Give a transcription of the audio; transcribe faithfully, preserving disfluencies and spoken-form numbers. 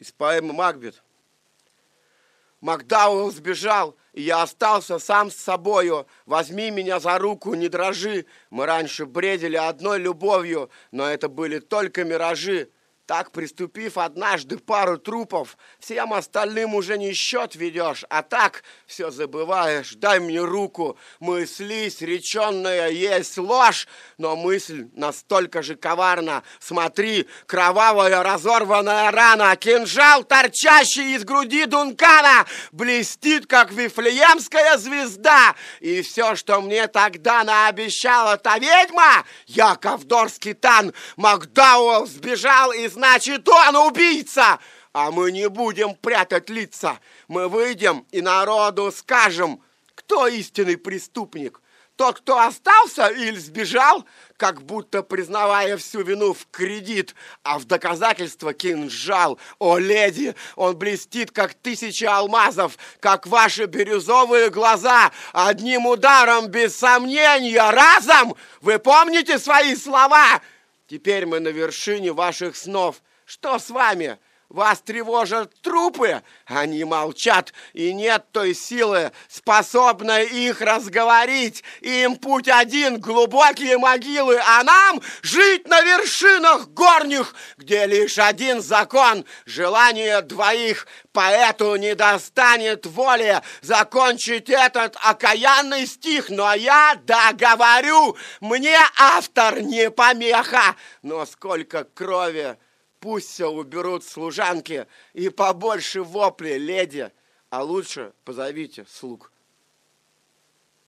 Из поэмы «Макбет». Макдауэлл сбежал, и я остался сам с собою. Возьми меня за руку, не дрожи. Мы раньше бредили одной любовью, но это были только миражи. Так, приступив однажды пару трупов, всем остальным уже не счет ведешь, а так все забываешь. Дай мне руку, мыслись, реченная есть ложь, но мысль настолько же коварна. Смотри, кровавая разорванная рана, кинжал, торчащий из груди Дункана, блестит, как вифлеемская звезда. И все, что мне тогда наобещала та ведьма, я ковдорский тан, Макдауэлл сбежал из значит, он убийца! А мы не будем прятать лица. Мы выйдем и народу скажем, кто истинный преступник. Тот, кто остался или сбежал, как будто признавая всю вину в кредит, а в доказательство кинжал. О, леди, он блестит, как тысяча алмазов, как ваши бирюзовые глаза. Одним ударом, без сомнения, разом. Вы помните свои слова? Теперь мы на вершине ваших снов. Что с вами? Вас тревожат трупы? Они молчат, и нет той силы, способной их разговорить. Им путь один — глубокие могилы, а нам жить на вершинах горних, где лишь один закон — желание двоих. Поэту не достанет воли закончить этот окаянный стих, но я договорю, мне автор не помеха. Но сколько крови! Пусть все уберут служанки и побольше вопли, леди, а лучше позовите слуг.